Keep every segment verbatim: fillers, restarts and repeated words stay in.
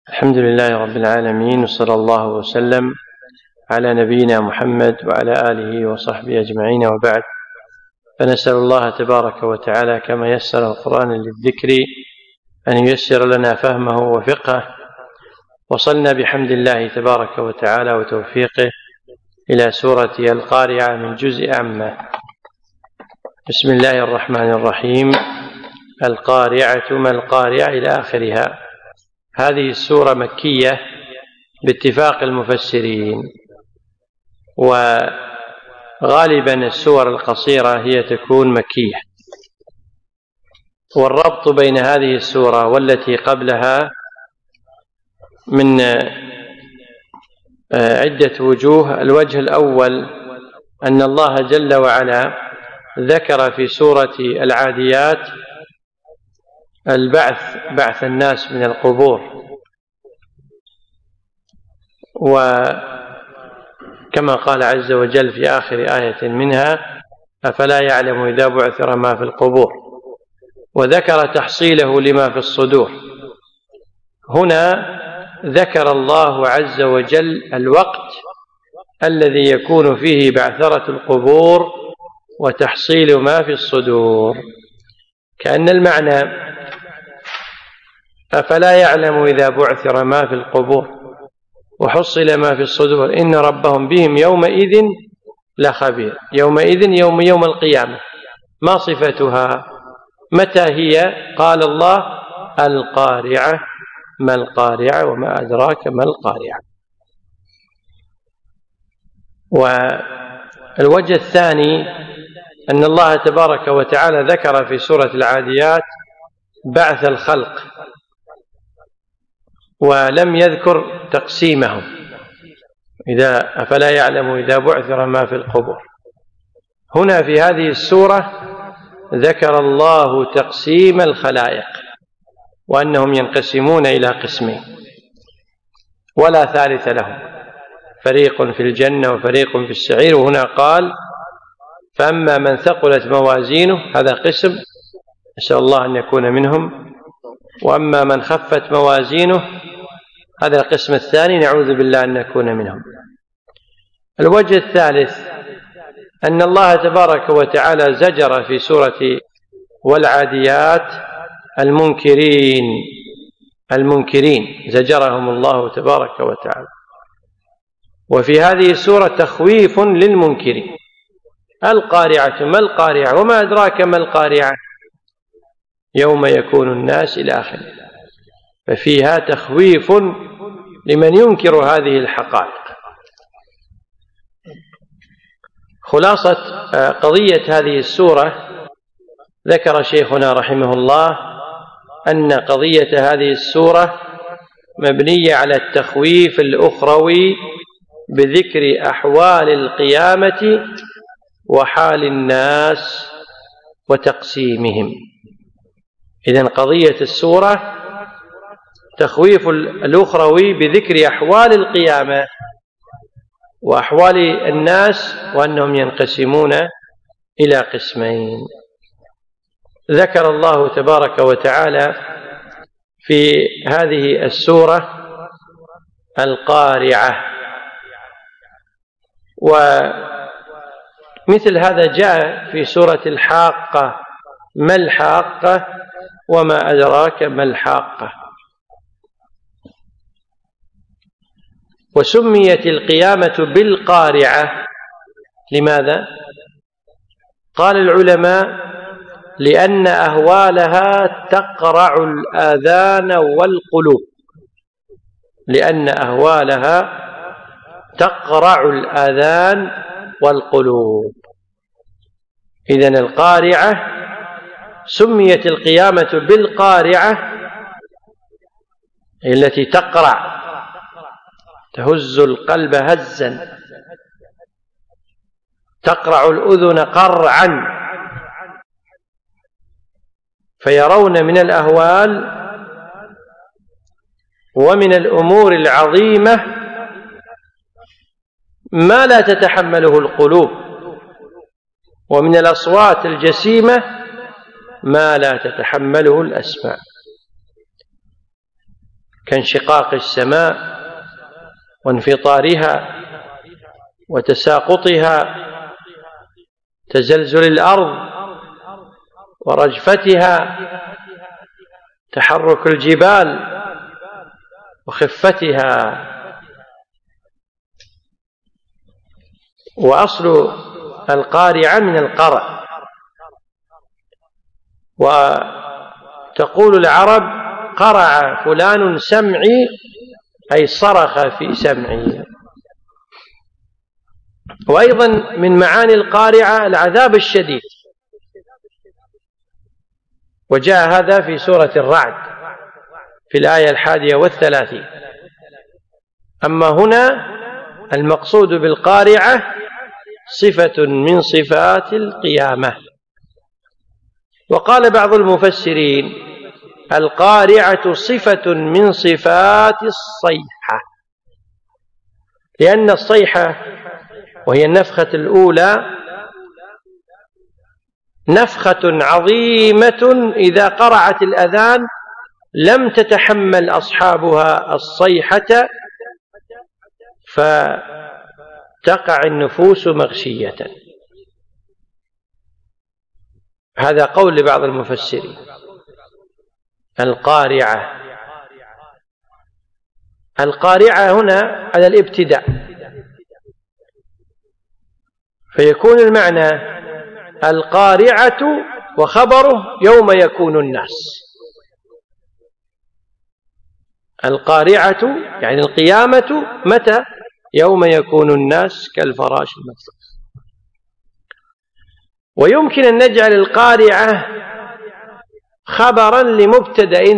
الحمد لله رب العالمين، وصلى الله وسلم على نبينا محمد وعلى آله وصحبه أجمعين، وبعد، فنسأل الله تبارك وتعالى كما يسر القرآن للذكر أن ييسر لنا فهمه وفقهه. وصلنا بحمد الله تبارك وتعالى وتوفيقه إلى سورة القارعة من جزء عامة. بسم الله الرحمن الرحيم. القارعة ما القارعة إلى آخرها. هذه السورة مكية باتفاق المفسرين، وغالبا السور القصيرة هي تكون مكية، والربط بين هذه السورة والتي قبلها من عدة وجوه. الوجه الأول أن الله جل وعلا ذكر في سورة العاديات البعث، بعث الناس من القبور، وكما قال عز وجل في آخر آية منها: أفلا يعلم إذا بعثر ما في القبور، وذكر تحصيله لما في الصدور. هنا ذكر الله عز وجل الوقت الذي يكون فيه بعثرة القبور وتحصيل ما في الصدور، كأن المعنى أفلا يعلم إذا بعثر ما في القبور وحصل ما في الصدور إن ربهم بهم يومئذ لخبير. يومئذ يوم يوم القيامة، ما صفتها؟ متى هي؟ قال الله: القارعة ما القارعة وما أدراك ما القارعة. والوجه الثاني أن الله تبارك وتعالى ذكر في سورة العاديات بعث الخلق، ولم يذكر تقسيمهم. إذا أفلا يعلم إذا بعثر ما في القبور، هنا في هذه السورة ذكر الله تقسيم الخلائق، وأنهم ينقسمون إلى قسمين ولا ثالث لهم، فريق في الجنة وفريق في السعير. وهنا قال: فأما من ثقلت موازينه، هذا قسم، نسأل الله أن يكون منهم. وأما من خفت موازينه، هذا القسم الثاني، نعوذ بالله أن نكون منهم. الوجه الثالث أن الله تبارك وتعالى زجر في سورة والعاديات المنكرين، المنكرين زجرهم الله تبارك وتعالى. وفي هذه السورة تخويف للمنكرين. القارعة ما القارعة وما أدراك ما القارعة يوم يكون الناس إلى آخره. ففيها تخويف لمن ينكر هذه الحقائق. خلاصة قضية هذه السورة، ذكر شيخنا رحمه الله أن قضية هذه السورة مبنية على التخويف الأخروي بذكر أحوال القيامة وحال الناس وتقسيمهم. إذن قضية السورة تخويف الأخروي بذكر أحوال القيامة وأحوال الناس، وأنهم ينقسمون إلى قسمين. ذكر الله تبارك وتعالى في هذه السورة القارعة، ومثل هذا جاء في سورة الحاقة: ما الحاقة وما أدراك ما الحاقة. وسميت القيامة بالقارعة لماذا؟ قال العلماء: لأن أهوالها تقرع الآذان والقلوب، لأن أهوالها تقرع الآذان والقلوب. إذن القارعة سميت القيامة بالقارعة التي تقرع، تهز القلب هزا، تقرع الأذن قرعا، فيرون من الأهوال ومن الأمور العظيمة ما لا تتحمله القلوب، ومن الأصوات الجسيمة ما لا تتحمله الأسماع. كانشقاق السماء وانفطارها وتساقطها، تزلزل الأرض ورجفتها، تحرك الجبال وخفتها. وأصل القارعة من القرع، وتقول العرب قرع فلان سمعي، أي صرخ في سمعي. وأيضا من معاني القارعة العذاب الشديد، وجاء هذا في سورة الرعد في الآية الحادية والثلاثين. أما هنا المقصود بالقارعة صفة من صفات القيامة. وقال بعض المفسرين القارعة صفة من صفات الصيحة، لأن الصيحة وهي النفخة الأولى نفخة عظيمة إذا قرعت الأذان لم تتحمل أصحابها الصيحة فتقع النفوس مغشية. هذا قول لبعض المفسرين. القارعة القارعة هنا على الابتداء، فيكون المعنى القارعة وخبره يوم يكون الناس. القارعة يعني القيامة متى؟ يوم يكون الناس كالفراش المبثوث. ويمكن أن نجعل القارعة خبرا لمبتدأ.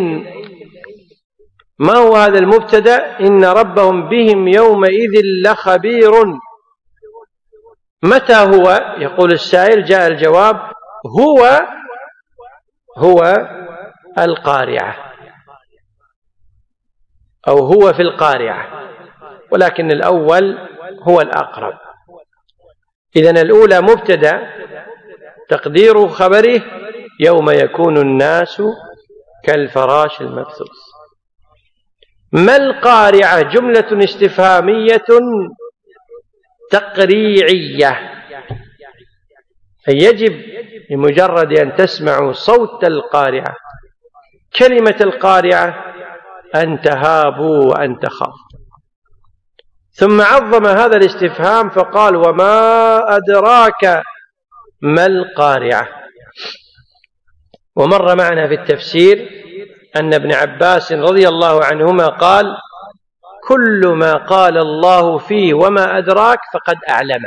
ما هو هذا المبتدأ؟ إن ربهم بهم يومئذ لخبير. متى هو؟ يقول السائل، جاء الجواب: هو هو القارعة، أو هو في القارعة، ولكن الأول هو الأقرب. إذن الأولى مبتدأ تقدير خبره يوم يكون الناس كالفراش المبثوث. ما القارعة؟ جملة استفهامية تقريعية، أي يجب بمجرد أن تسمعوا صوت القارعة، كلمة القارعة، أن تهابوا وأن تخافوا. ثم عظم هذا الاستفهام فقال: وما أدراك ما القارعة. ومر معنا في التفسير أن ابن عباس رضي الله عنهما قال: كل ما قال الله فيه وما أدراك فقد أعلمه،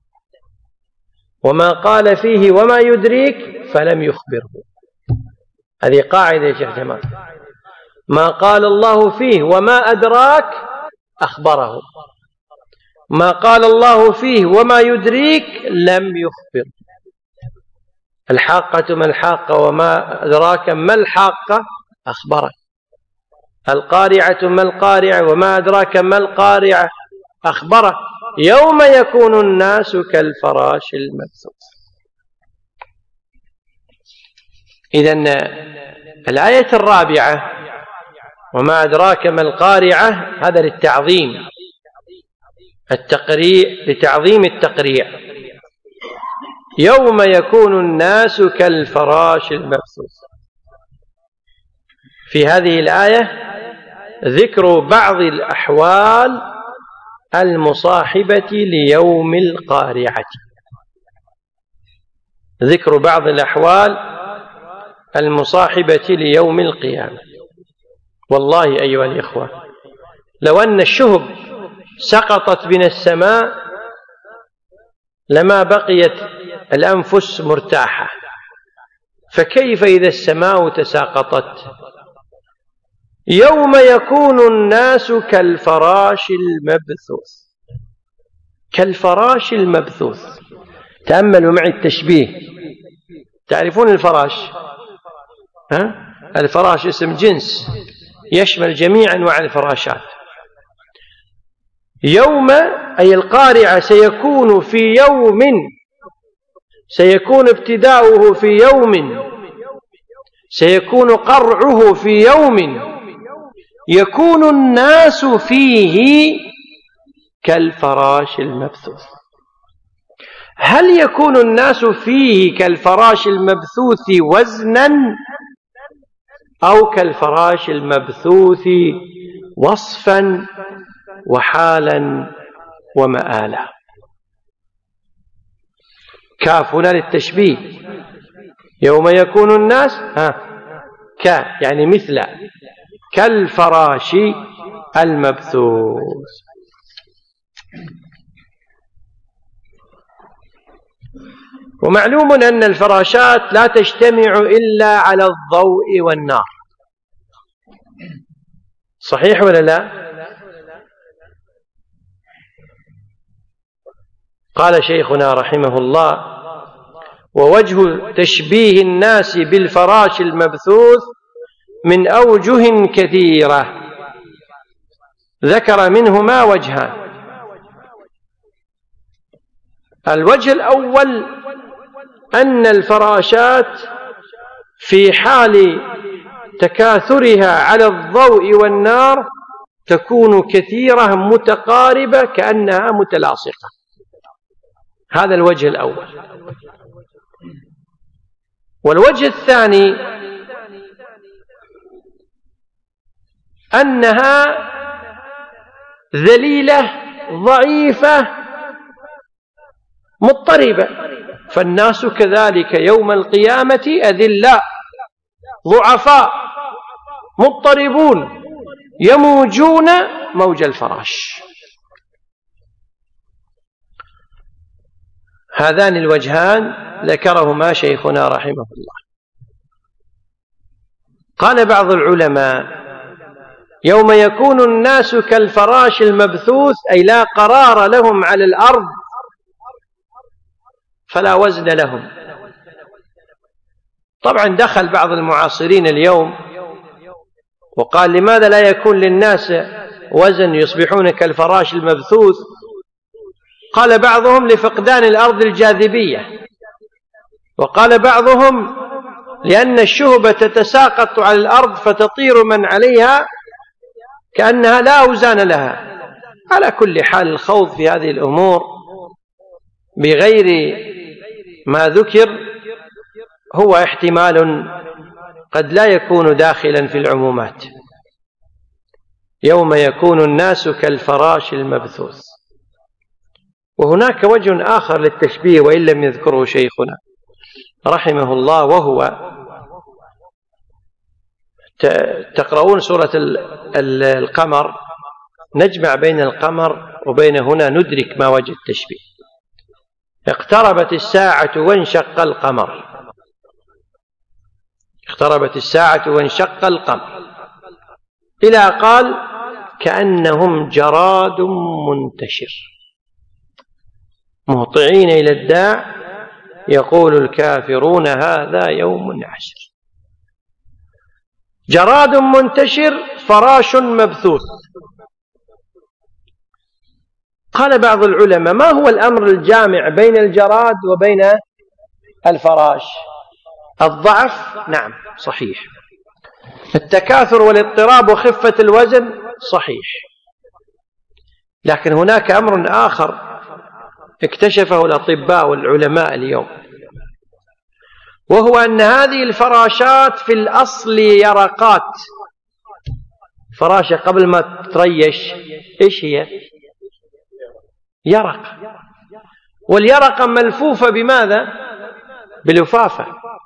وما قال فيه وما يدريك فلم يخبره. هذه قاعدة يا شيخ جمال. ما قال الله فيه وما أدراك أخبره، ما قال الله فيه وما يدريك لم يخبر. الحاقة ما الحاقة وما أدراك ما الحاقة أخبرك. القارعة ما القارعة وما أدراك ما القارعة أخبرك. يوم يكون الناس كالفراش المبثوث. إذن الآية الرابعة وما أدراك ما القارعة هذا للتعظيم، التقريع، لتعظيم التقريع. يوم يكون الناس كالفراش المبثوث. في هذه الآية ذكر بعض الأحوال المصاحبة ليوم القارعة، ذكر بعض الأحوال المصاحبة ليوم القيامة. والله أيها الإخوة، لو أن الشهب سقطت من السماء لما بقيت الأنفس مرتاحة، فكيف إذا السماء تساقطت؟ يوم يكون الناس كالفراش المبثوث. كالفراش المبثوث. تأملوا معي التشبيه. تعرفون الفراش؟ ها؟ الفراش اسم جنس يشمل جميع أنواع الفراشات. يوم أي القارعة سيكون في يوم، سيكون ابتداؤه في يوم، سيكون قرعه في يوم يكون الناس فيه كالفراش المبثوث. هل يكون الناس فيه كالفراش المبثوث وزنا أو كالفراش المبثوث وصفا وحالا ومآلا؟ كاف هنا للتشبيه. يوم يكون الناس ها ك يعني مثل كالفراش المبثوث. ومعلوم أن الفراشات لا تجتمع إلا على الضوء والنار، صحيح ولا لا؟ قال شيخنا رحمه الله: ووجه تشبيه الناس بالفراش المبثوث من أوجه كثيرة، ذكر منهما وجهان. الوجه الأول أن الفراشات في حال تكاثرها على الضوء والنار تكون كثيرة متقاربة كأنها متلاصقة. هذا الوجه الأول. والوجه الثاني أنها ذليلة ضعيفة مضطربة، فالناس كذلك يوم القيامة أذلاء ضعفاء مضطربون يموجون موج الفراش. هذان الوجهان ذكرهما شيخنا رحمه الله. قال بعض العلماء: يوم يكون الناس كالفراش المبثوث، أي لا قرار لهم على الأرض فلا وزن لهم. طبعا دخل بعض المعاصرين اليوم وقال: لماذا لا يكون للناس وزن يصبحون كالفراش المبثوث؟ قال بعضهم: لفقدان الأرض الجاذبية، وقال بعضهم: لأن الشهبة تتساقط على الأرض فتطير من عليها كأنها لا أوزان لها. على كل حال الخوض في هذه الأمور بغير ما ذكر هو احتمال قد لا يكون داخلا في العمومات. يوم يكون الناس كالفراش المبثوث. وهناك وجه آخر للتشبيه وإن لم يذكره شيخنا رحمه الله، وهو تقرؤون سورة القمر، نجمع بين القمر وبين هنا ندرك ما وجه التشبيه. اقتربت الساعة وانشق القمر، اقتربت الساعة وانشق القمر، إلى قال: كأنهم جراد منتشر مهطعين إلى الداع يقول الكافرون هذا يوم عسر. جراد منتشر، فراش مبثوث. قال بعض العلماء: ما هو الأمر الجامع بين الجراد وبين الفراش؟ الضعف، نعم صحيح. التكاثر والاضطراب وخفة الوزن، صحيح. لكن هناك أمر آخر اكتشفه الأطباء والعلماء اليوم، وهو أن هذه الفراشات في الأصل يرقات. فراشة قبل ما تريش إيش هي؟ يرق، واليرقة ملفوفة بماذا؟ بلفافة،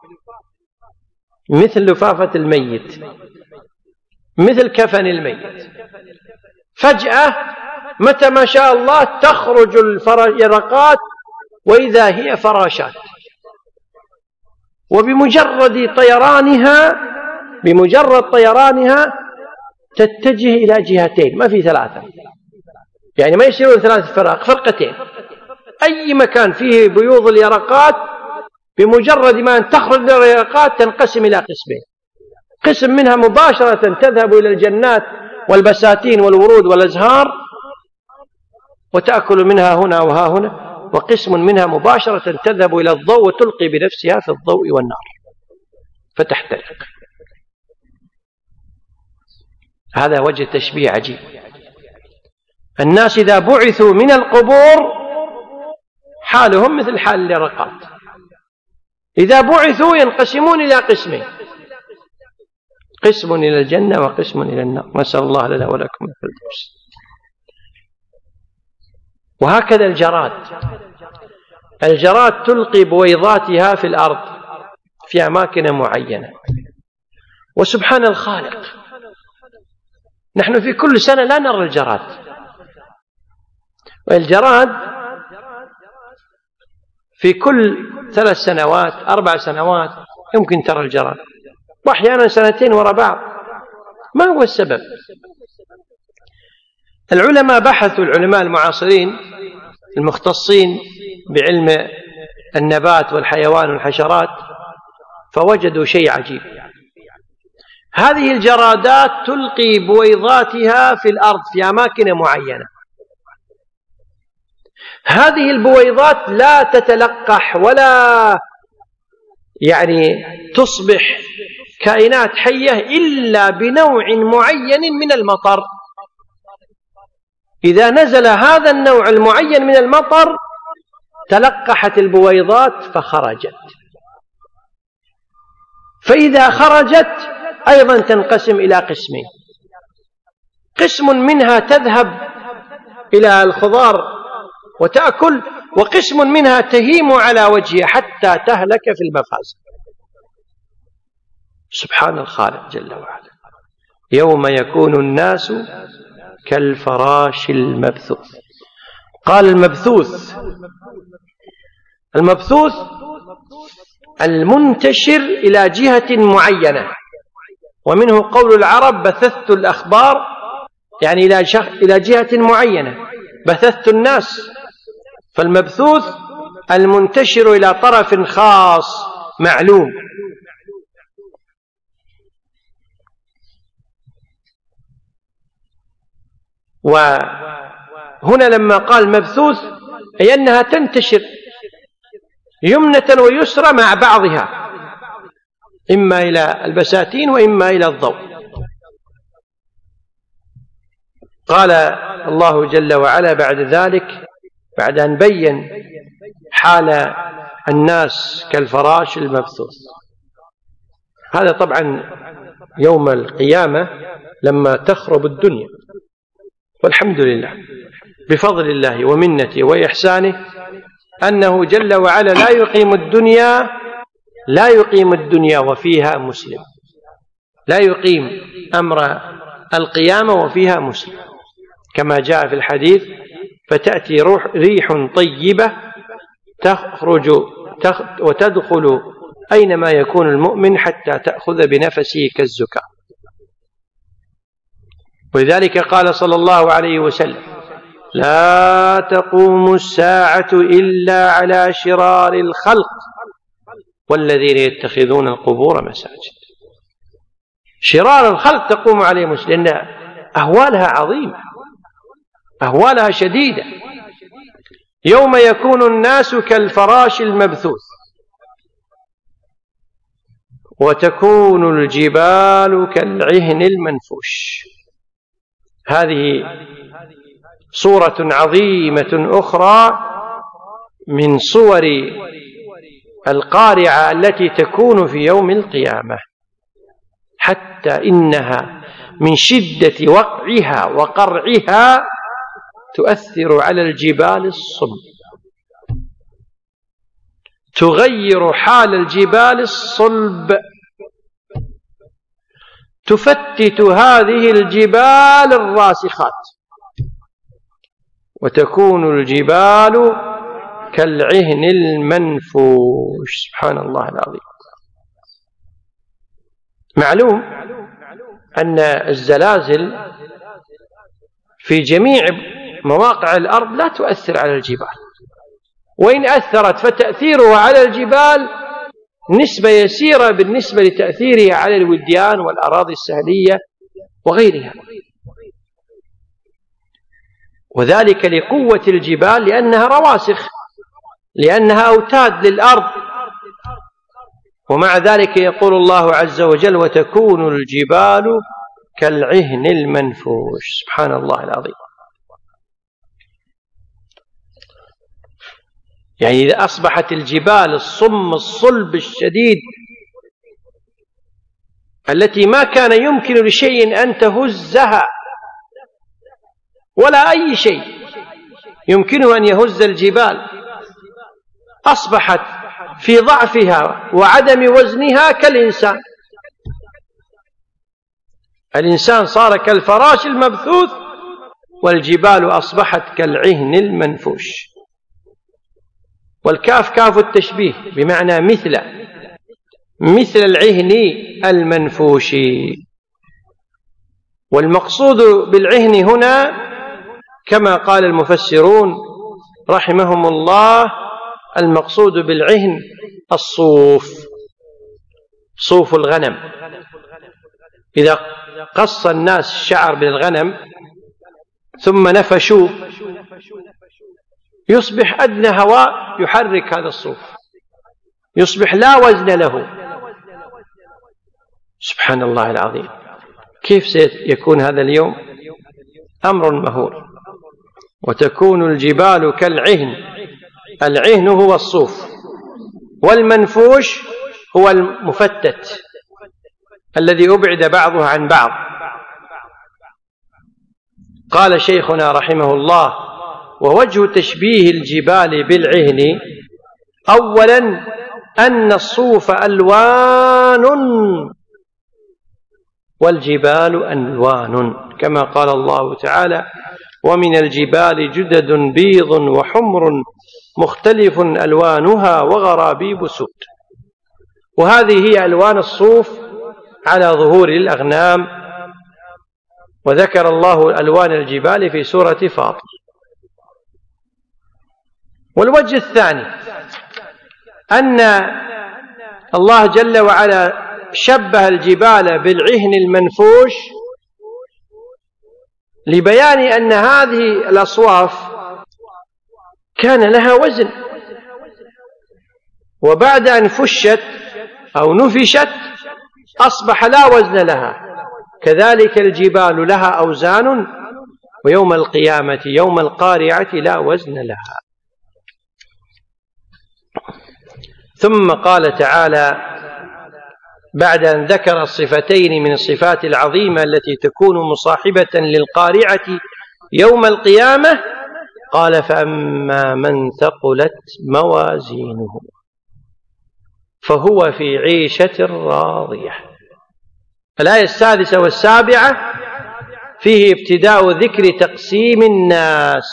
مثل لفافة الميت، مثل كفن الميت. فجأة متى ما شاء الله تخرج اليرقات وإذا هي فراشات، وبمجرد طيرانها بمجرد طيرانها تتجه إلى جهتين، ما في ثلاثة، يعني ما يصيرون ثلاث فرق، فرقتين. أي مكان فيه بيوض اليرقات بمجرد ما أن تخرج اليرقات تنقسم إلى قسمين: قسم منها مباشرة تذهب إلى الجنات والبساتين والورود والأزهار وتأكل منها هنا وها هنا، وقسم منها مباشرة تذهب إلى الضوء وتلقي بنفسها في الضوء والنار فتحترق. هذا وجه تشبيه عجيب. الناس إذا بعثوا من القبور حالهم مثل حال الرقات، إذا بعثوا ينقسمون إلى قسمين، قسم إلى الجنة وقسم إلى النار، نسأل الله لنا ولكم الفردوس. وهكذا الجراد، الجراد تلقي بويضاتها في الأرض في أماكن معينة، وسبحان الخالق نحن في كل سنة لا نرى الجراد، والجراد في كل ثلاث سنوات أربع سنوات يمكن ترى الجراد، وأحيانا سنتين وراء بعض. ما هو السبب؟ العلماء بحثوا، العلماء المعاصرين المختصين بعلم النبات والحيوان والحشرات، فوجدوا شيء عجيب. هذه الجرادات تلقي بويضاتها في الأرض في أماكن معينة، هذه البويضات لا تتلقح ولا يعني تصبح كائنات حية إلا بنوع معين من المطر. إذا نزل هذا النوع المعين من المطر تلقحت البويضات فخرجت، فإذا خرجت أيضا تنقسم إلى قسمين، قسم منها تذهب إلى الخضار وتأكل، وقسم منها تهيم على وجهها حتى تهلك في المفازة. سبحان الخالق جل وعلا. يوم يكون الناس كالفراش المبثوث. قال المبثوث، المبثوث المنتشر إلى جهة معينة، ومنه قول العرب بثثت الأخبار، يعني إلى جهة معينة، بثثت الناس. فالمبثوث المنتشر إلى طرف خاص معلوم. وهنا لما قال مبثوث أي أنها تنتشر يمنة ويسرى مع بعضها، إما إلى البساتين وإما إلى الضوء. قال الله جل وعلا بعد ذلك، بعد أن بين حال الناس كالفراش المبثوث، هذا طبعا يوم القيامة لما تخرب الدنيا، والحمد لله بفضل الله ومنته وإحسانه أنه جل وعلا لا يقيم الدنيا لا يقيم الدنيا وفيها مسلم، لا يقيم أمر القيامة وفيها مسلم، كما جاء في الحديث: فتأتي روح ريح طيبة تخرج وتدخل أينما يكون المؤمن حتى تأخذ بنفسه كالزكاة. ولذلك قال صلى الله عليه وسلم: لا تقوم الساعة إلا على شرار الخلق والذين يتخذون القبور مساجد. شرار الخلق تقوم عليهم، لأن أهوالها عظيمة، أهوالها شديدة. يوم يكون الناس كالفراش المبثوث وتكون الجبال كالعهن المنفوش. هذه صورة عظيمة أخرى من صور القارعة التي تكون في يوم القيامة، حتى إنها من شدة وقعها وقرعها تؤثر على الجبال الصلب، تغير حال الجبال الصلب، تفتت هذه الجبال الراسخات، وتكون الجبال كالعهن المنفوش. سبحان الله العظيم. معلوم أن الزلازل في جميع مواقع الأرض لا تؤثر على الجبال، وإن أثرت فتأثيرها على الجبال نسبة يسيرة بالنسبة لتأثيرها على الوديان والأراضي السهلية وغيرها، وذلك لقوة الجبال، لأنها رواسخ، لأنها أوتاد للأرض. ومع ذلك يقول الله عز وجل: وتكون الجبال كالعهن المنفوش. سبحان الله العظيم. يعني إذا أصبحت الجبال الصم الصلب الشديد التي ما كان يمكن لشيء أن تهزها ولا أي شيء يمكنه أن يهز الجبال، أصبحت في ضعفها وعدم وزنها كالإنسان. الإنسان صار كالفراش المبثوث، والجبال أصبحت كالعهن المنفوش. والكاف كاف التشبيه بمعنى مثل مثل العهن المنفوش. والمقصود بالعهن هنا كما قال المفسرون رحمهم الله، المقصود بالعهن الصوف، صوف الغنم. إذا قص الناس الشعر بالغنم ثم نفشوه يصبح أدنى هواء يحرك هذا الصوف، يصبح لا وزن له. سبحان الله العظيم. كيف سيكون هذا اليوم؟ أمر مهول. وتكون الجبال كالعهن. العهن هو الصوف، والمنفوش هو المفتت الذي أبعد بعضه عن بعض. قال شيخنا رحمه الله: ووجه تشبيه الجبال بالعهن أولا أن الصوف ألوان والجبال ألوان، كما قال الله تعالى: ومن الجبال جدد بيض وحمر مختلف ألوانها وغرابيب سود. وهذه هي ألوان الصوف على ظهور الأغنام. وذكر الله ألوان الجبال في سورة فاطر. والوجه الثاني أن الله جل وعلا شبه الجبال بالعهن المنفوش لبيان أن هذه الأصواف كان لها وزن، وبعد أن فشت أو نفشت أصبح لا وزن لها. كذلك الجبال لها أوزان، ويوم القيامة يوم القارعة لا وزن لها. ثم قال تعالى بعد أن ذكر الصفتين من الصفات العظيمة التي تكون مصاحبة للقارعة يوم القيامة، قال: فأما من ثقلت موازينه فهو في عيشة راضية. الآية السادسة والسابعة فيه ابتداء ذكر تقسيم الناس،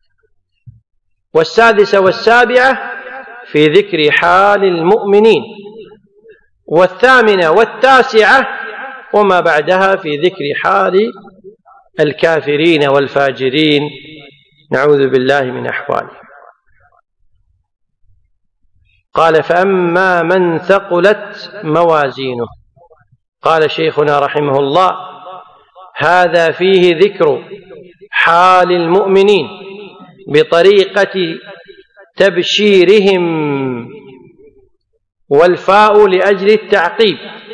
والسادسة والسابعة في ذكر حال المؤمنين، والثامنة والتاسعة وما بعدها في ذكر حال الكافرين والفاجرين، نعوذ بالله من أحواله. قال: فأما من ثقلت موازينه. قال شيخنا رحمه الله: هذا فيه ذكر حال المؤمنين بطريقة تبشيرهم، والفاء لأجل التعقيب،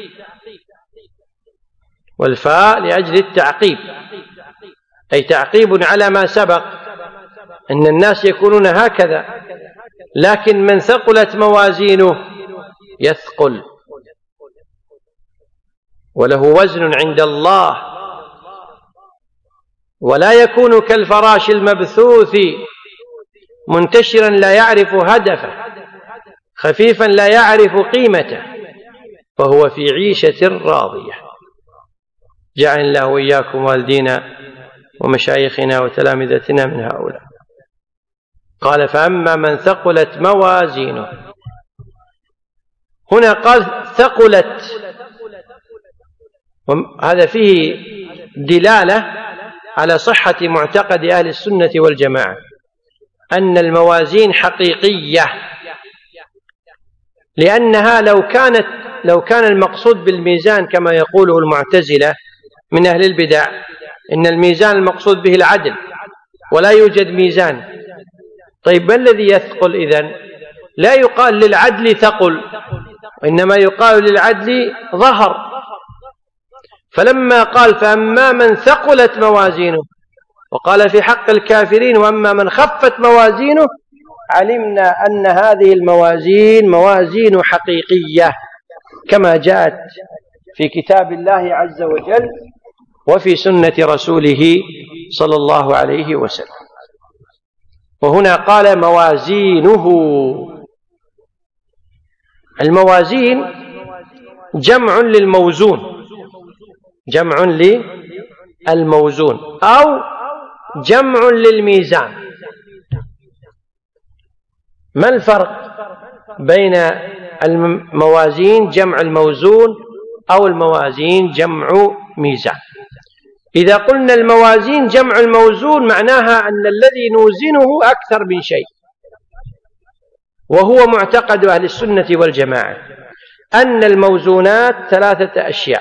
والفاء لأجل التعقيب أي تعقيب على ما سبق، أن الناس يكونون هكذا. لكن من ثقلت موازينه يثقل وله وزن عند الله، ولا يكون كالفراش المبثوث منتشرا لا يعرف هدفه، خفيفا لا يعرف قيمته، فهو في عيشة راضية. جعل الله وإياكم والدينا ومشايخنا وتلامذتنا من هؤلاء. قال: فأما من ثقلت موازينه. هنا قال ثقلت، هذا فيه دلالة على صحة معتقد أهل السنة والجماعة أن الموازين حقيقية، لأنها لو كانت لو كان المقصود بالميزان كما يقوله المعتزلة من أهل البدع، إن الميزان المقصود به العدل ولا يوجد ميزان. طيب ما الذي يثقل إذن؟ لا يقال للعدل ثقل، وإنما يقال للعدل ظهر. فلما قال فأما من ثقلت موازينه، وقال في حق الكافرين وأما من خفت موازينه، علمنا أن هذه الموازين موازين حقيقية كما جاءت في كتاب الله عز وجل وفي سنة رسوله صلى الله عليه وسلم. وهنا قال موازينه. الموازين جمع للموزون، جمع للموزون أو جمع للميزان. ما الفرق بين الموازين جمع الموزون أو الموازين جمع ميزان؟ إذا قلنا الموازين جمع الموزون معناها أن الذي نوزنه أكثر من شيء، وهو معتقد أهل السنة والجماعة أن الموزونات ثلاثة أشياء: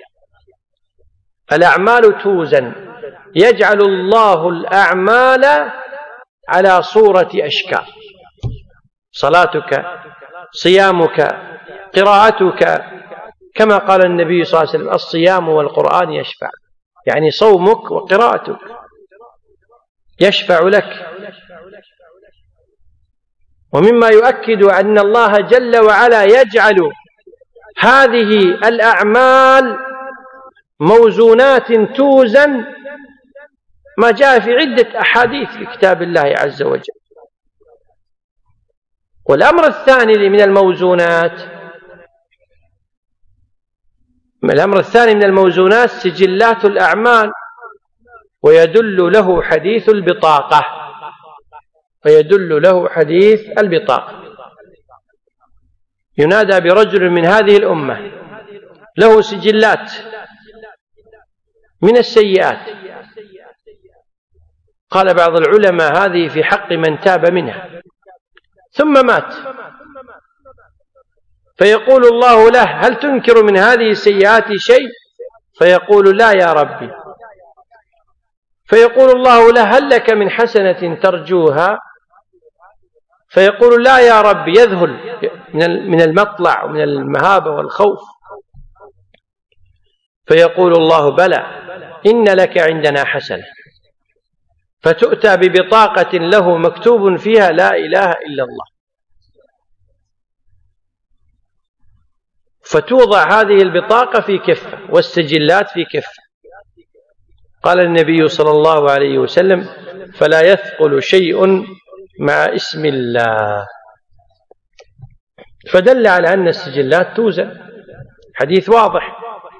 الأعمال توزن، يجعل الله الأعمال على صورة أشكال، صلاتك، صيامك، قراءتك، كما قال النبي صلى الله عليه وسلم: الصيام والقرآن يشفع، يعني صومك وقراءتك يشفع لك. ومما يؤكد أن الله جل وعلا يجعل هذه الأعمال موزونات توزن ما جاء في عدة أحاديث في كتاب الله عز وجل. والأمر الثاني من الموزونات الأمر الثاني من الموزونات سجلات الأعمال، ويدل له حديث البطاقة ويدل له حديث البطاقة. ينادى برجل من هذه الأمة له سجلات من السيئات، قال بعض العلماء هذه في حق من تاب منها ثم مات، فيقول الله له: هل تنكر من هذه السيئات شيء؟ فيقول: لا يا ربي. فيقول الله له: هل لك من حسنة ترجوها؟ فيقول: لا يا ربي. يذهل من المطلع ومن المهابة والخوف. فيقول الله: بلى، إن لك عندنا حسنة. فتؤتى ببطاقة له مكتوب فيها لا إله إلا الله، فتوضع هذه البطاقة في كفة والسجلات في كفة. قال النبي صلى الله عليه وسلم: فلا يثقل شيء مع اسم الله. فدل على أن السجلات توزن، حديث واضح.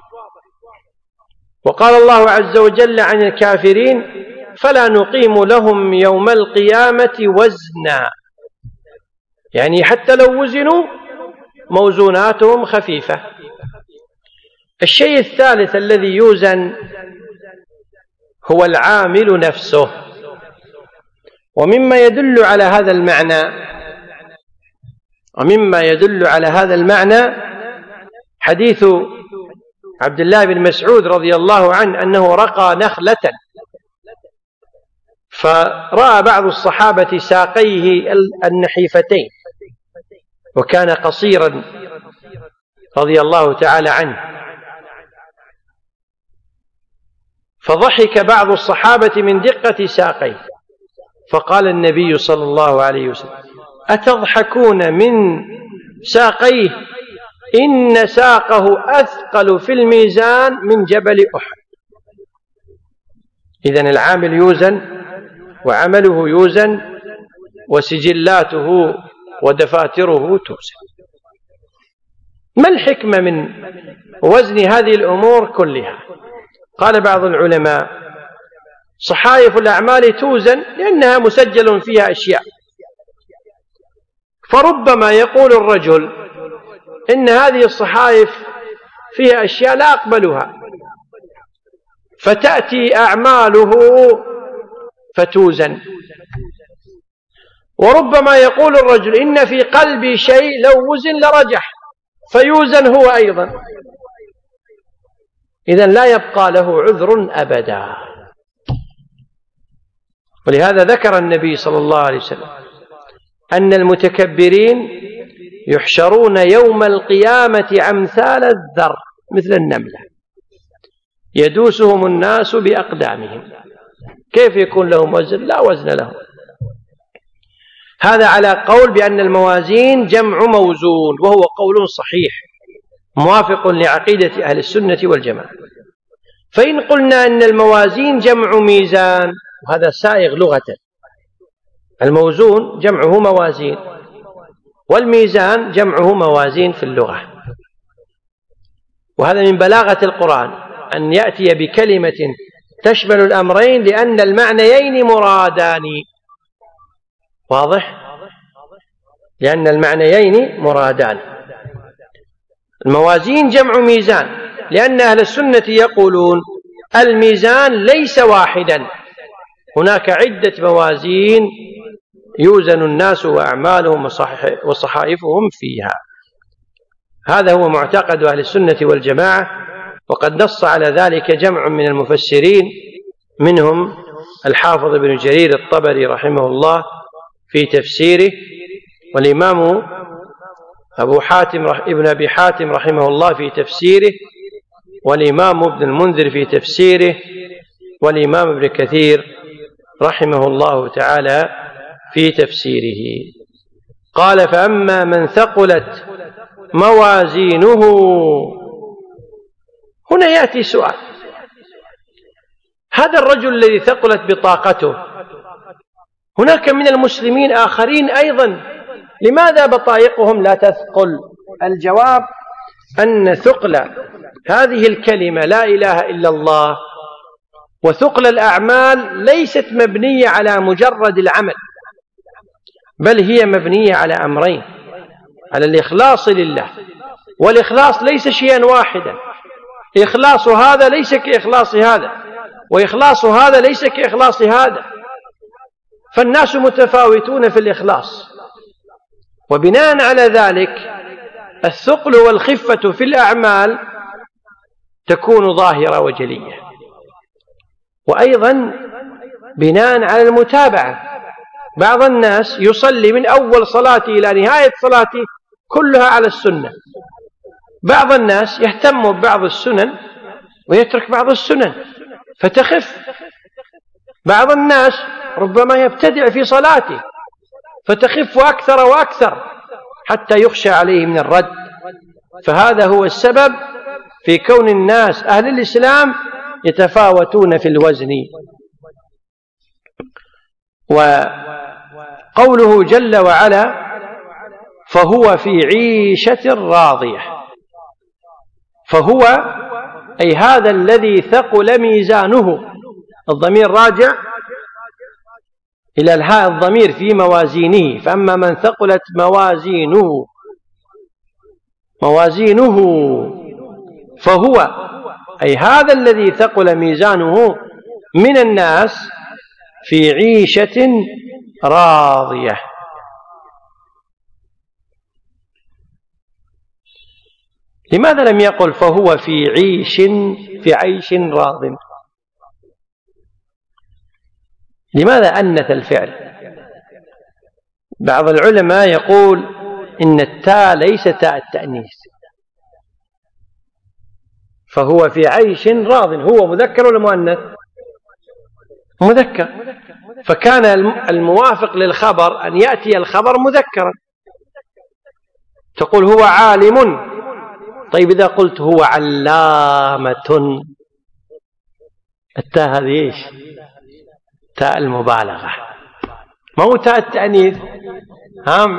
وقال الله عز وجل عن الكافرين: فلا نقيم لهم يوم القيامة وزنا، يعني حتى لو وزنوا موزوناتهم خفيفة. الشيء الثالث الذي يوزن هو العامل نفسه. ومما يدل على هذا المعنى ومما يدل على هذا المعنى حديث عبد الله بن مسعود رضي الله عنه أنه رقى نخلة، فرأى بعض الصحابة ساقيه النحيفتين، وكان قصيرا رضي الله تعالى عنه، فضحك بعض الصحابة من دقة ساقيه، فقال النبي صلى الله عليه وسلم: أتضحكون من ساقيه؟ إن ساقه أثقل في الميزان من جبل أحد. إذن العامل يوزن وعمله يوزن وسجلاته ودفاتره توزن. ما الحكمة من وزن هذه الأمور كلها؟ قال بعض العلماء: صحائف الأعمال توزن لأنها مسجل فيها أشياء، فربما يقول الرجل إن هذه الصحائف فيها أشياء لا أقبلها، فتأتي أعماله فتوزن. وربما يقول الرجل إن في قلبي شيء لو وزن لرجح، فيوزن هو أيضا. إذن لا يبقى له عذر أبدا. ولهذا ذكر النبي صلى الله عليه وسلم أن المتكبرين يحشرون يوم القيامة أمثال الذر، مثل النملة، يدوسهم الناس بأقدامهم. كيف يكون لهم وزن؟ لا وزن لهم. هذا على قول بأن الموازين جمع موزون، وهو قول صحيح موافق لعقيدة أهل السنة والجماعة. فإن قلنا أن الموازين جمع ميزان، وهذا سائغ لغة، الموزون جمعه موازين، والميزان جمعه موازين في اللغة. وهذا من بلاغة القرآن أن يأتي بكلمة تشمل الأمرين لأن المعنيين مرادان. واضح؟ لأن المعنيين مرادان. الموازين جمع ميزان، لأن أهل السنة يقولون الميزان ليس واحدا، هناك عدة موازين يوزن الناس وأعمالهم وصحائفهم فيها. هذا هو معتقد أهل السنة والجماعة، وقد نص على ذلك جمع من المفسرين، منهم الحافظ ابن جرير الطبري رحمه الله في تفسيره، والإمام أبو حاتم ابن أبي حاتم رحمه الله في تفسيره، والإمام ابن المنذر في تفسيره، والإمام ابن كثير رحمه الله تعالى في تفسيره. قال: فأما من ثقلت موازينه. هنا يأتي سؤال: هذا الرجل الذي ثقلت بطاقته، هناك من المسلمين آخرين أيضا، لماذا بطائقهم لا تثقل؟ الجواب أن ثقل هذه الكلمة لا إله إلا الله وثقل الأعمال ليست مبنية على مجرد العمل، بل هي مبنية على أمرين: على الإخلاص لله، والإخلاص ليس شيئا واحدا، إخلاص هذا ليس كإخلاص هذا، وإخلاص هذا ليس كإخلاص هذا، فالناس متفاوتون في الإخلاص. وبناء على ذلك الثقل والخفة في الأعمال تكون ظاهرة وجلية. وأيضا بناء على المتابعة، بعض الناس يصلي من أول صلاته إلى نهاية صلاته كلها على السنة، بعض الناس يهتم ببعض السنن ويترك بعض السنن فتخف، بعض الناس ربما يبتدع في صلاته فتخف أكثر وأكثر حتى يخشى عليه من الرد. فهذا هو السبب في كون الناس أهل الإسلام يتفاوتون في الوزن. وقوله جل وعلا: فهو في عيشة راضية، فهو أي هذا الذي ثقل ميزانه، الضمير راجع إلى الهاء الضمير في موازينه، فأما من ثقلت موازينه موازينه فهو أي هذا الذي ثقل ميزانه من الناس في عيشة راضية. لماذا لم يقل فهو في عيش في عيش راض؟ لماذا أنث الفعل؟ بعض العلماء يقول إن التاء ليس تاء التأنيث، فهو في عيش راض، هو مذكر ولا مؤنث؟ مذكر، فكان الموافق للخبر أن يأتي الخبر مذكرا، تقول هو عالم. طيب إذا قلت هو علامة، التاء هذه إيش؟ تاء المبالغة، ما هو تاء التأنيث. هم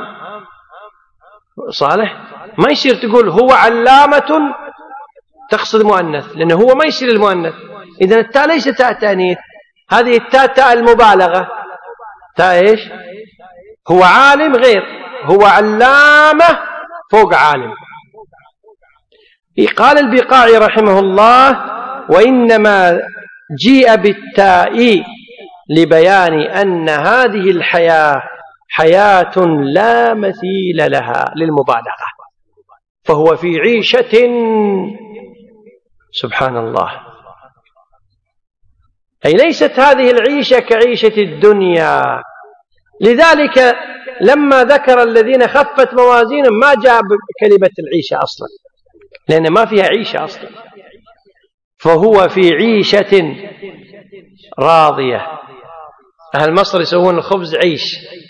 صالح ما يصير تقول هو علامة تقصد مؤنث، لأنه هو ما يصير المؤنث، إذن التاء ليس تاء تأنيث، هذه التاء تاء المبالغة. تاء إيش؟ هو عالم غير، هو علامة فوق عالم. قال البقاعي رحمه الله: وإنما جيء بالتاء لبيان أن هذه الحياة حياة لا مثيل لها للمبالغة، فهو في عيشة، سبحان الله، أي ليست هذه العيشة كعيشة الدنيا. لذلك لما ذكر الذين خفت موازينهم ما جاء بكلمة العيشة أصلا، لأن ما فيها عيشة أصلا، فهو في عيشة راضية. أهل مصر يسوون الخبز عيش،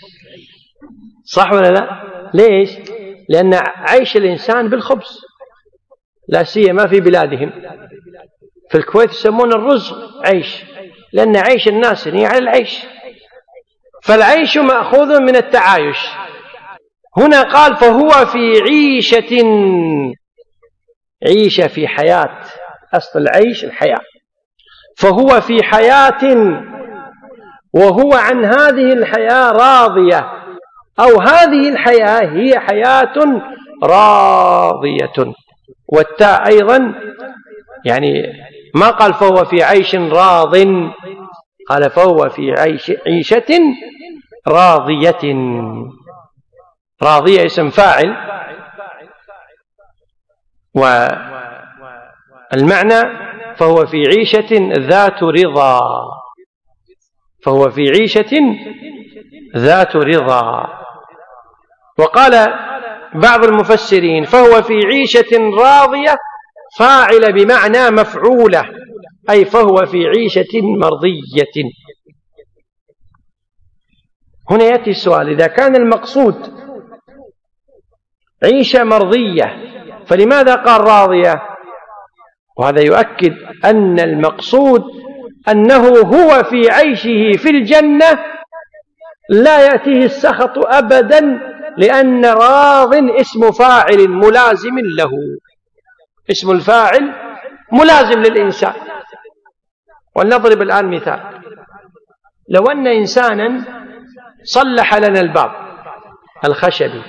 صح ولا لا؟ ليش؟ لأن عيش الإنسان بالخبز، لا سيما في بلادهم. في الكويت يسمون الرز عيش، لأن عيش الناس هي على العيش، فالعيش مأخوذ من التعايش. هنا قال فهو في عيشة، عيشة في حياة، أصل العيش الحياة، فهو في حياة وهو عن هذه الحياة راضية، أو هذه الحياة هي حياة راضية. والتاء أيضا يعني ما قال فهو في عيش راض، قال فهو في عيش عيشة راضية. راضية اسم فاعل، والمعنى فهو في عيشة ذات رضا، فهو في عيشة ذات رضا. وقال بعض المفسرين فهو في عيشة راضية فاعل بمعنى مفعولة، أي فهو في عيشة مرضية. هنا يأتي السؤال، إذا كان المقصود عيشة مرضية فلماذا قال راضية؟ وهذا يؤكد أن المقصود أنه هو في عيشه في الجنة لا يأتيه السخط أبدا، لأن راض اسم فاعل ملازم له، اسم الفاعل ملازم للإنسان. ولنضرب الآن مثال، لو أن إنسانا صلح لنا الباب الخشبي،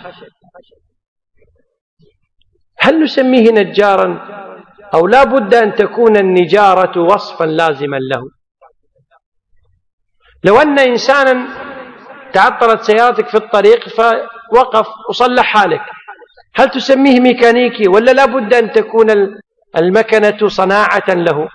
هل نسميه نجارا أو لا بد أن تكون النجارة وصفا لازما له؟ لو أن إنسانا تعطلت سيارتك في الطريق فوقف وصلحها لك، هل تسميه ميكانيكي ولا لا بد أن تكون المكنة صناعة له؟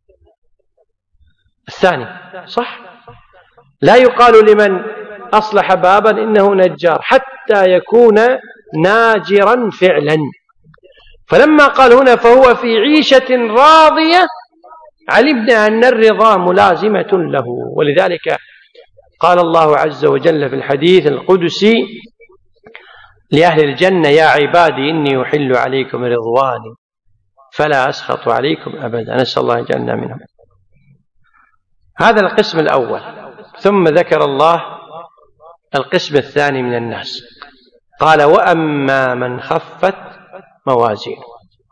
الثاني صح. لا يقال لمن أصلح بابا إنه نجار حتى يكون ناجرا فعلا. فلما قال هنا فهو في عيشة راضية علمنا أن الرضا ملازمة له. ولذلك قال الله عز وجل في الحديث القدسي لأهل الجنة يا عبادي إني أحل عليكم رضواني فلا أسخط عليكم أبدا، نسأل الله يجعلنا منهم. هذا القسم الأول. ثم ذكر الله القسم الثاني من الناس، قال وأما من خفت موازينه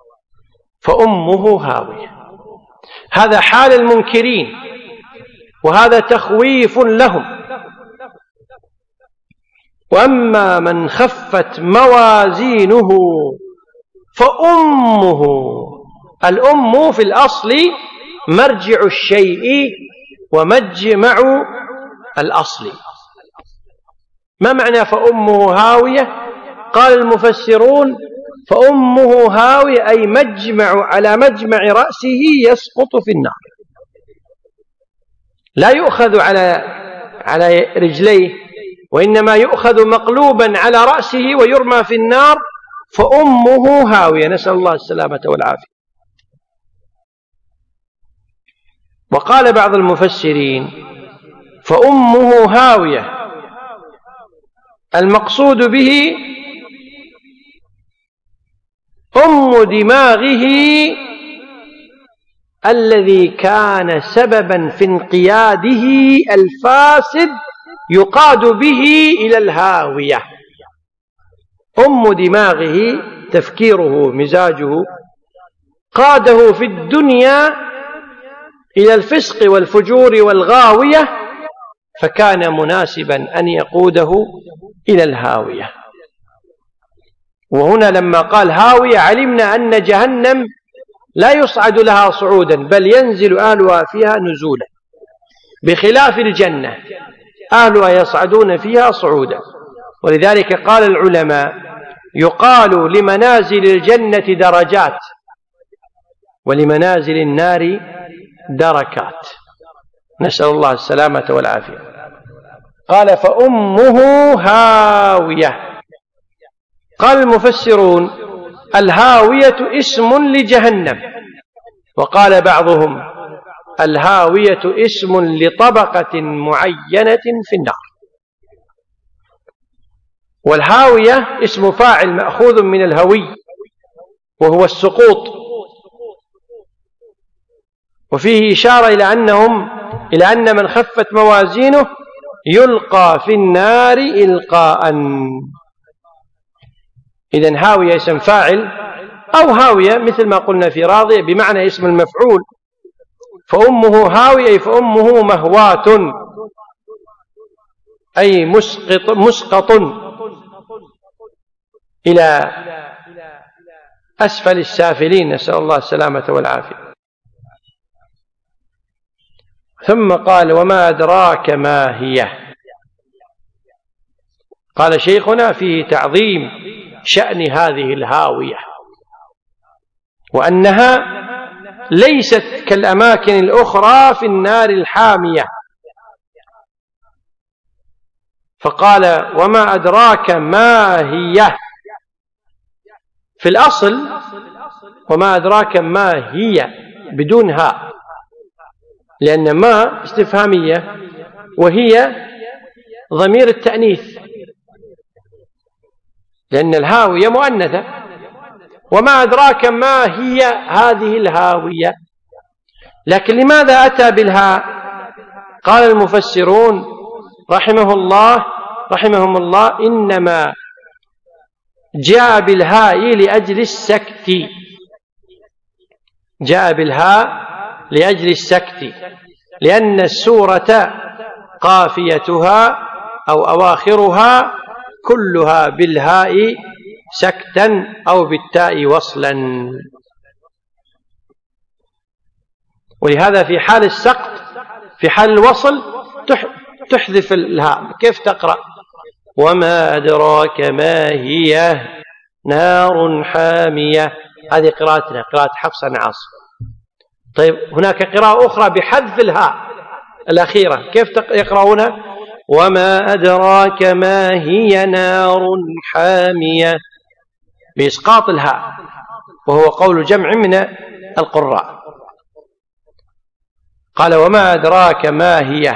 فأمه هاوية. هذا حال المنكرين وهذا تخويف لهم. وأما من خفت موازينه فأمه، الأم في الأصل مرجع الشيء ومجمع الأصل. ما معنى فأمه هاوية؟ قال المفسرون فأمه هاوية أي مجمع على مجمع رأسه يسقط في النار، لا يؤخذ على على رجليه وإنما يؤخذ مقلوبا على رأسه ويرمى في النار. فأمه هاوية، نسأل الله السلامة والعافية. وقال بعض المفسرين فأمه هاوية المقصود به أم دماغه الذي كان سببا في انقياده الفاسد يقاد به إلى الهاوية. أم دماغه تفكيره مزاجه قاده في الدنيا إلى الفسق والفجور والغاوية، فكان مناسبا أن يقوده إلى الهاوية. وهنا لما قال هاوية علمنا أن جهنم لا يصعد لها صعودا بل ينزل أهلها فيها نزولا، بخلاف الجنة أهلها يصعدون فيها صعودا. ولذلك قال العلماء يقال لمنازل الجنة درجات ولمنازل النار دركات، نسأل الله السلامة والعافية. قال فأمه هاوية. قال المفسرون الهاوية اسم لجهنم وقال بعضهم الهاوية اسم لطبقة معينة في النار، والهاوية اسم فاعل مأخوذ من الهوي وهو السقوط، وفيه إشارة إلى أنهم إلى أن من خفت موازينه يلقى في النار إلقاء. إذن هاوية اسم فاعل، أو هاوية مثل ما قلنا في راضية بمعنى اسم المفعول، فأمه هاوية أي فأمه مهواة أي مسقط, مسقط إلى أسفل السافلين، نسأل الله السلامة والعافية. ثم قال وما أدراك ما هي. قال شيخنا فيه تعظيم شأن هذه الهاوية، وأنها ليست كالأماكن الأخرى في النار الحامية، فقال وما أدراك ما هي. في الأصل وما أدراك ما هي بدون هاء، لأن ما استفهامية وهي ضمير التأنيث، لأن الهاوية مؤنثة. وما أدراك ما هي هذه الهاوية، لكن لماذا أتى بالهاء؟ قال المفسرون رحمه الله رحمهم الله إنما جاء بالهاء لأجل السكت، جاء بالهاء لأجل السكت، لأن السورة قافيتها أو أواخرها كلها بالهاء سكتا أو بالتاء وصلا، ولهذا في حال السقط في حال الوصل تحذف الهاء. كيف تقرأ وما أدراك ما هي نار حامية؟ هذه قراءتنا قراءة حفص عن عاصم. طيب هناك قراءة أخرى بحذف الهاء الأخيرة، كيف يقرؤون وما أدراك ما هي نار حامية بإسقاط الهاء، وهو قول جمع من القراء. قال وما أدراك ما هي.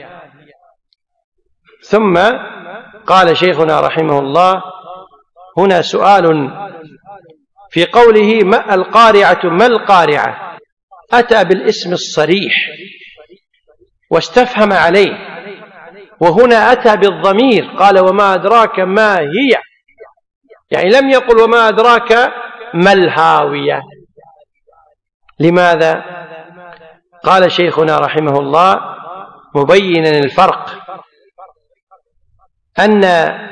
ثم قال شيخنا رحمه الله هنا سؤال في قوله ما القارعة ما القارعة، أتى بالاسم الصريح واستفهم عليه، وهنا أتى بالضمير قال وما أدراك ما هي، يعني لم يقل وما أدراك ما الهاوية. لماذا؟ قال شيخنا رحمه الله مبينا الفرق أن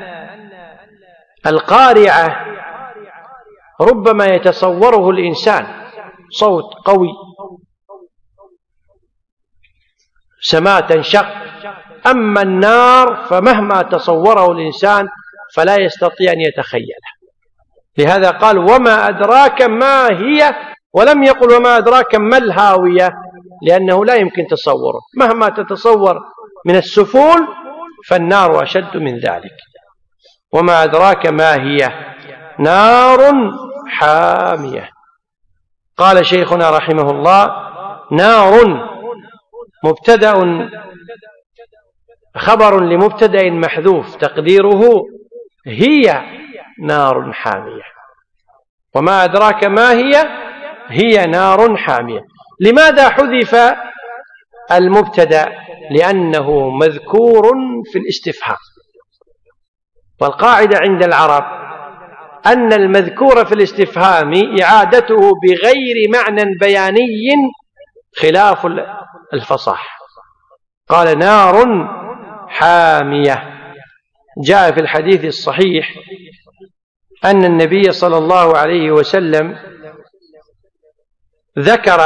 القارعة ربما يتصوره الإنسان صوت قوي سماء تنشق، أما النار فمهما تصوره الإنسان فلا يستطيع أن يتخيله. لهذا قال وما أدراك ما هي، ولم يقل وما أدراك ما الهاوية، لأنه لا يمكن تصوره، مهما تتصور من السفول فالنار أشد من ذلك. وما أدراك ما هي نار حامية. قال شيخنا رحمه الله نار مبتدأ خبر لمبتدأ محذوف تقديره هي نار حامية. وما أدراك ما هي هي نار حامية. لماذا حذف المبتدأ؟ لأنه مذكور في الاستفهام، والقاعدة عند العرب أن المذكور في الاستفهام إعادته بغير معنى بياني خلاف الفصاحة. قال نار حامية. جاء في الحديث الصحيح أن النبي صلى الله عليه وسلم ذكر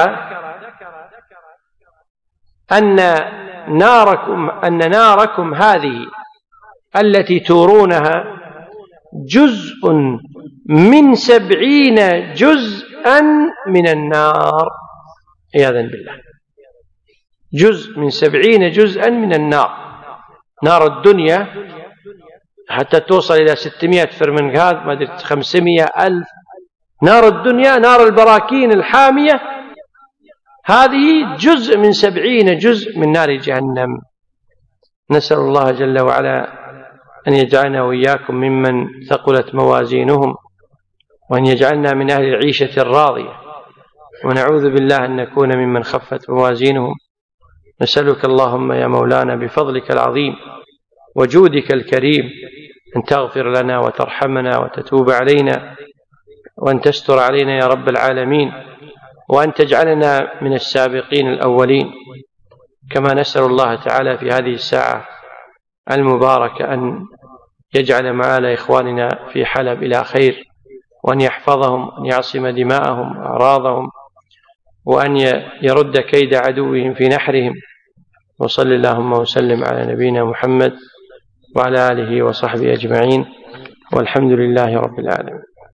أن ناركم أن ناركم هذه التي تورونها جزء من سبعين جزءا من النار، عياذا بالله، جزء من سبعين جزءا من النار. نار الدنيا حتى توصل إلى ستمائة فرمنغاد، ما أدري خمسمائة ألف. نار الدنيا نار البراكين الحامية هذه جزء من سبعين جزء من نار جهنم. نسأل الله جل وعلا أن يجعلنا وإياكم ممن ثقلت موازينهم، وأن يجعلنا من أهل العيشة الراضية، ونعوذ بالله أن نكون ممن خفت موازينهم. نسألك اللهم يا مولانا بفضلك العظيم وجودك الكريم أن تغفر لنا وترحمنا وتتوب علينا، وأن تستر علينا يا رب العالمين، وأن تجعلنا من السابقين الأولين. كما نسأل الله تعالى في هذه الساعة المباركة أن يجعل معال إخواننا في حلب إلى خير، وأن يحفظهم، وأن يعصم دماءهم وأعراضهم، وأن يرد كيد عدوهم في نحرهم. وصل اللهم وسلم على نبينا محمد وعلى آله وصحبه أجمعين، والحمد لله رب العالمين.